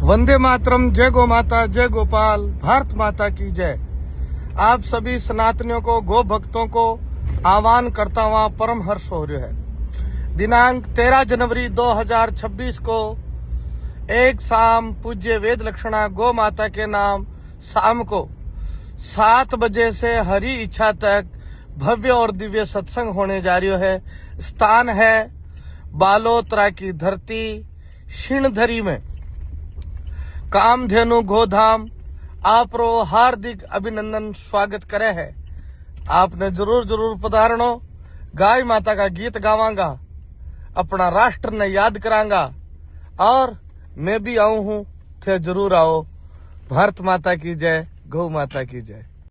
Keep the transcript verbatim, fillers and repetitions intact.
वंदे मातरम, जय गो माता, जय गोपाल, भारत माता की जय। आप सभी सनातनियों को, गो भक्तों को आह्वान करता हुआ परम हर्ष हो रहा है। दिनांक तेरह जनवरी दो हज़ार छब्बीस को एक शाम पूज्य वेद लक्षणा गो माता के नाम शाम को सात बजे से हरी इच्छा तक भव्य और दिव्य सत्संग होने जा रही है। स्थान है बालोतरा की धरती शिणधरी में। कामधेनु गोधाम आप रो हार्दिक अभिनंदन स्वागत करे है। आपने जरूर जरूर पधारणो। गाय माता का गीत गावांगा, अपना राष्ट्र ने याद करांगा और मैं भी आऊं हूं, थे जरूर आओ। भारत माता की जय, गौ माता की जय।